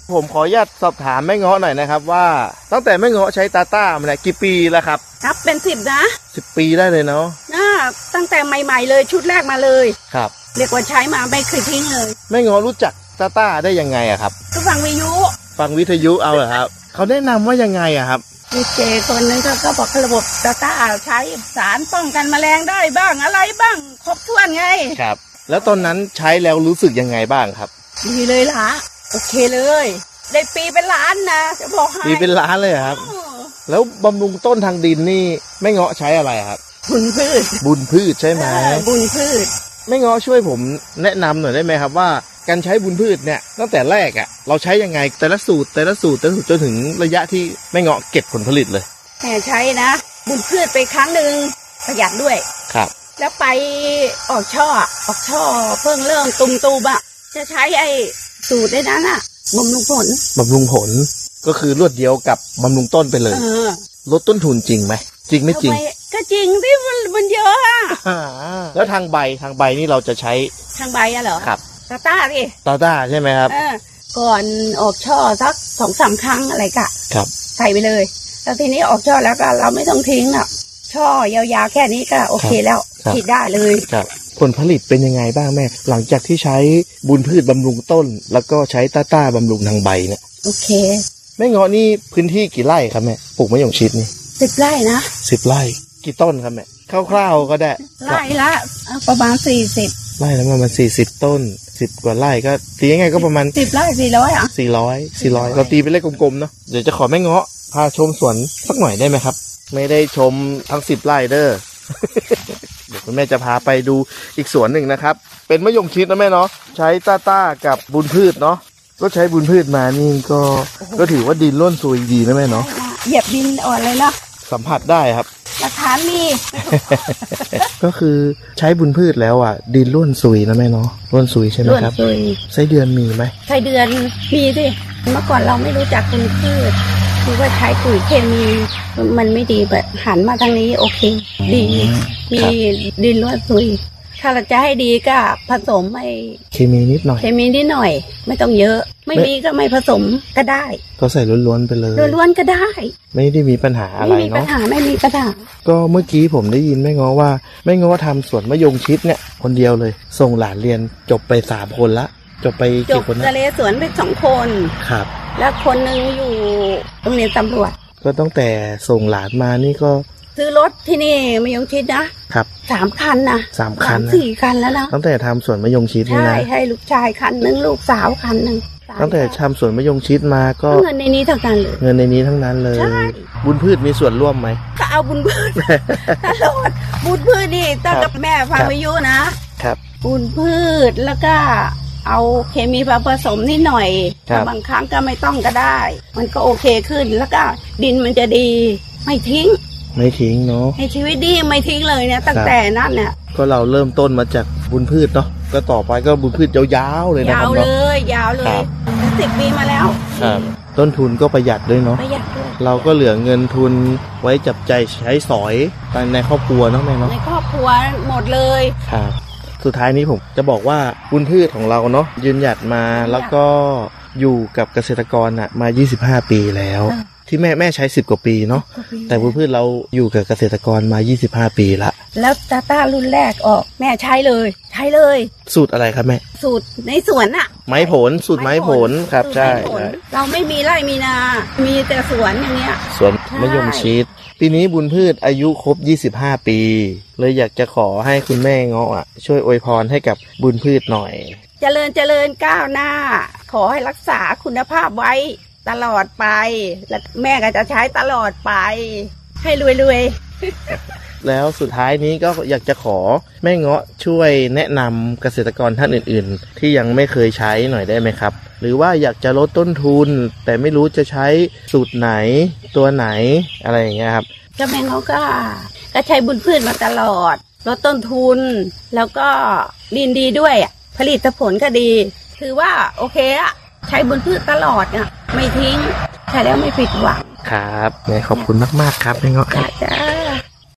ผมขออนุญาตสอบถามแม่เงาะหน่อยนะครับว่าตั้งแต่แม่เงาะใช้ตาต้ามาเนี่ยกี่ปีแล้วครับครับเป็น10 นะ 10 ปีได้เลยเนาะตั้งแต่ใหม่ๆเลยชุดแรกมาเลยครับเรียกว่าใช้มาไม่เคยทิ้งเลยแม่เงาะรู้จักตาต้าได้ยังไงอะครับก็ฟังวิทยุเอาเหรอครับเขาแนะนำว่ายังไงอะครับดีเจคนนึงก็บอกระบบตาต้าใช้สารป้องกันแมลงได้บ้างอะไรบ้างครบถ้วนไงครับแล้วตอนนั้นใช้แล้วรู้สึกยังไงบ้างครับดีเลยล่ะโอเคเลยได้ปีเป็นล้านนะจะบอกให้ปีเป็นล้านเลยครับแล้วบำรุงต้นทางดินนี่แม่เงาะใช้อะไรครับบุญพืชใช่ไหมบุญพืชแม่เงาะช่วยผมแนะนำหน่อยได้ไหมครับว่าการใช้บุญพืชเนี่ยตั้งแต่แรกเราใช้ยังไงแต่ละสูตรจนถึงระยะที่แม่เงาะเก็บผลผลิตเลยแม่ใช้นะบุญพืชไปครั้งหนึ่งประหยัดด้วยครับแล้วไปออกช่อเพิ่งเริ่มตุมจะใช้ไอ้สูตรได้นั้นบำรุงผลก็คือรวดเดียวกับบำรุงต้นไปเลยลดต้นทุนจริงไหมจริงไม่จริงก็จริงที่มันเยอะแล้วทางใบนี่เราจะใช้ทางใบเหรอครับตาต้าใช่ไหมครับก่อนออกช่อสัก 2-3 ครั้งอะไรกะครับใส่ไปเลยแล้วทีนี้ออกช่อแล้วก็เราไม่ต้องทิ้งช่อยาวๆแค่นี้ก็โอเคแล้วฉีดได้เลยครับผลผลิตเป็นยังไงบ้างแม่หลังจากที่ใช้บุญพืชบำรุงต้นแล้วก็ใช้ต้าบำรุงทางใบเนี่ยโอเคแม่เงาะนี่พื้นที่กี่ไร่ครับแม่ปลูกมะยงชิดนี่ 10 ไร่นะ 10 ไร่กี่ต้นครับแม่คร่าวๆก็ได้ไร่ละประมาณ40ไร่แล้วประมาณ40 ต้น10 กว่าไร่ก็ตียังไงก็ประมาณ 10 ไร่400 เราตีเป็นเลขกลมๆเนาะเดี๋ยวจะขอแม่เงาะพาชมสวนสักหน่อยได้ไหมครับไม่ได้ชมทั้ง10 ไร่เด้อ เดี๋ยวคุณแม่จะพาไปดูอีกสวนหนึ่งนะครับเป็นมะยงชิดนะแม่เนาะใช้ต้ากับบุญพืชเนาะก็ใช้บุญพืชมานี่ก็ถือว่าดินร่วนซุยดีนะแม่เนาะเหยียบดินอ่อนเลยนะสัมผัสได้ครับหลักฐานมีก็คือใช้บุญพืชแล้วดินร่วนซุยนะแม่เนาะร่วนซุยใช่ไหมครับไส้เดือนมีไหมไส้เดือนมีสิเมื่อก่อนเราไม่รู้จักบุญพืชคือว่าใช้ปุ๋ยเคมีมันไม่ดีแบบหันมาทางนี้โอเคดีมีดินร่วนซุยถ้าเราจะให้ดีก็ผสมเคมีนิดหน่อยไม่ต้องเยอะไม่มีก็ไม่ผสมก็ได้ก็ใส่ล้วนๆไปเลยล้วนๆก็ได้ไม่ได้มีปัญหาอะไรเนาะไม่มีปัญหาก็เมื่อกี้ผมได้ยินแม่ง้อว่าแม่ง้อทำสวนมะยงชิดเนี่ยคนเดียวเลยส่งหลานเรียนจบไป3 คนละจบไปกี่คนนะทะเลสวนไป2 คนครับแล้วคนนึงอยู่โรงเรียนตำรวจก็ตั้งแต่ส่งหลานมานี่ก็ซื้อรถที่นี่มะยงชิดนะครับ3 คันนะ 3 คัน 4 คันแล้วนะตั้งแต่ทำสวนมะยงชิดนี่นะให้ลูกชายคันนึงลูกสาวคันนึงตั้งแต่ทำสวนมะยงชิดมาก็เงินในนี้ทั้งนั้นเลยบุญพืชมีส่วนร่วมไหมก็เอาบุญพืชตลอดบุญพืชนี่ตั้งกับแม่ฟังวิทยุนะครับบุญพืชแล้วก็เอาเคมีผสมนิดหน่อยบางครั้งก็ไม่ต้องก็ได้มันก็โอเคขึ้นแล้วก็ดินมันจะดีไม่ทิ้งเนาะให้ชีวิตดีไม่ทิ้งเลยเนี่ยตั้งแต่นั้นเนี่ยก็เราเริ่มต้นมาจากบุญพืชเนาะก็ต่อไปก็บุญพืชยาวๆเลยนะครับยาวเลย10 ปีมาแล้วครับต้นทุนก็ประหยัดด้วยเนาะเราก็เหลือเงินทุนไว้จับใจใช้สอยในครอบครัวเนาะแม่เนาะในครอบครัวหมดเลยครับสุดท้ายนี้ผมจะบอกว่าบุญพืชของเราเนาะยืนหยัดมาแล้วก็อยู่กับเกษตรกรมา25 ปีแล้วที่แม่ใช้10 กว่าปีเนาะแต่บุญพืชเราอยู่กับเกษตรกรมา25 ปีละแล้วต้ารุ่นแรกออกแม่ใช้เลยสูตรอะไรครับแม่สูตรในสวนไม้ผลสูตรไม้ผลครับใช่เราไม่มีไร่มีนามีแต่สวนอย่างเงี้ยสวนมะยงชิดปีนี้บุญพืชอายุครบ25 ปีเลยอยากจะขอให้คุณแม่เงาะช่วยอวยพรให้กับบุญพืชหน่อยเจริญก้าวหน้าขอให้รักษาคุณภาพไว้ตลอดไปและแม่ก็จะใช้ตลอดไปให้รวยแล้วสุดท้ายนี้ก็อยากจะขอแม่เงาะช่วยแนะนำเกษตรกรท่านอื่นๆที่ยังไม่เคยใช้หน่อยได้ไหมครับหรือว่าอยากจะลดต้นทุนแต่ไม่รู้จะใช้สูตรไหนตัวไหนอะไรอย่างเงี้ยครับก็แม่เงาะก็ใช้บุญพืชมาตลอดลดต้นทุนแล้วก็ดินดีด้วยผลิตผลก็ดีคือว่าโอเคใช้บุญพืชตลอดไม่ทิ้งใช้แล้วไม่ผิดหวังครับขอบคุณมากๆครับแม่เงาะจ้า